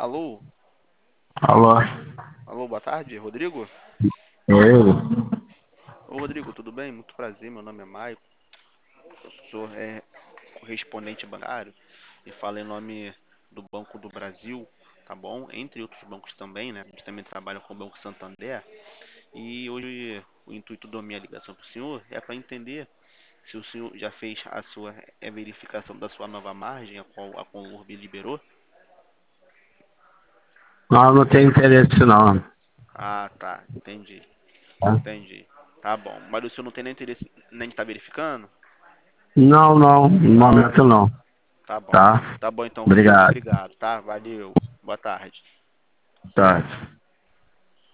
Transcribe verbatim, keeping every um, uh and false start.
Alô? Alô, Alô, boa tarde, Rodrigo? eu? Ô, Rodrigo, tudo bem? Muito prazer, meu nome é Maicon. Eu sou é, correspondente bancário e falo em nome do Banco do Brasil, tá bom? Entre outros bancos também, né? A gente também trabalha com o Banco Santander. E hoje o intuito da minha ligação para o senhor é para entender se o senhor já fez a sua é, verificação da sua nova margem, a qual a Conlurb liberou. Não, não tenho interesse não. Ah, tá, entendi, Tá? entendi. Tá bom, mas o senhor não tem nem interesse nem de estar verificando? Não, não, no Não? momento não. Tá bom. Tá? Tá bom então, Rodrigo. Obrigado. Obrigado, tá? Valeu. Boa tarde. Tá.